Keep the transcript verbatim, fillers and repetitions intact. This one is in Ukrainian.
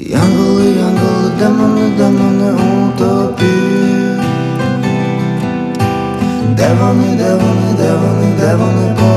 Янголи, янголи, демони, демони у тобі. Де вони, де вони, де вони, де вони?